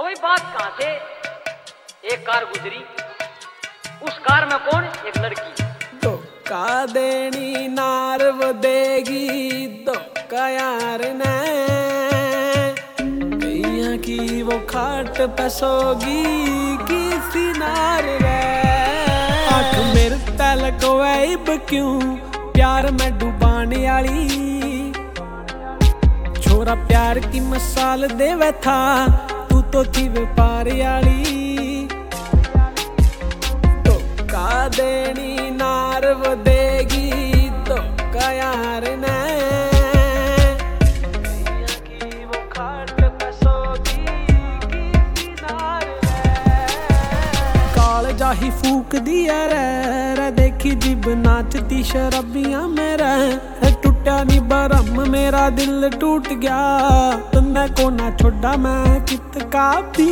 कोई बात कहां से एक कार गुजरी, उस कार में कौन, एक लड़की। धोखा देनी नार वो देगी धोखा यार ने, कहिया की वो खाट पे सोगी किसी नार रे। आंख मेरे तल को ऐब क्यों प्यार में डुबाने वाली, छोरा प्यार की मिसाल देवे था तू तो थी व्यापारी वाली। धोखा देनी नार वो देगी धोखा यार ने, की वो खाट पे सोगी किसी नार रे। काल जाही फूक दिया रे, देखी जिब नाचती शराबियां मेरा, टूटा नी बरम मेरा दिल टूट गया, तुमने को ना छोड़ा मैं कित का पी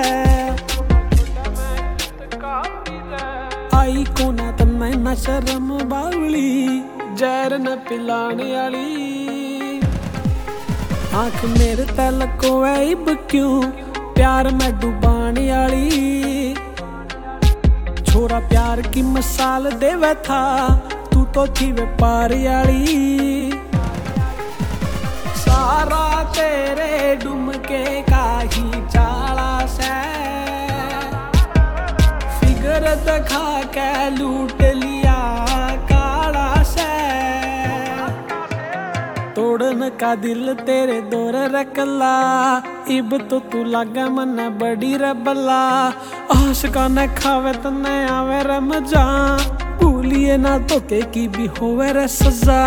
आई को ना तन्ने न शर्म बावली, जहर न पिलाने वाली। आंख मेरे तल को ऐब क्यों प्यार में डुबाने वाली, छोरा प्यार की मिसाल देवे था तू तो थी व्यापारी वाली। सारा तेरे डुमके का ही चाला से, फिगर दिखा के लूट लिया काला से, तोड़न का दिल तेरे दौर रखला, इब तो तू लगा मन बड़ी रबला। आशिका न खावे तने आवे रमजा, भूलिए ना धोखे की भी होवे रे सजा।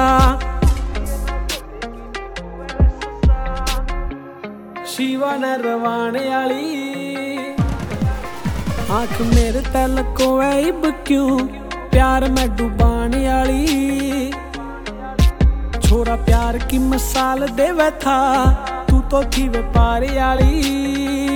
शिवा न रवाने वाली, आंख मेरे तल को ऐब क्यों प्यार में डुबाने वाली, छोरा प्यार की मिसाल देवे था तू तो थी व्यापारी वाली।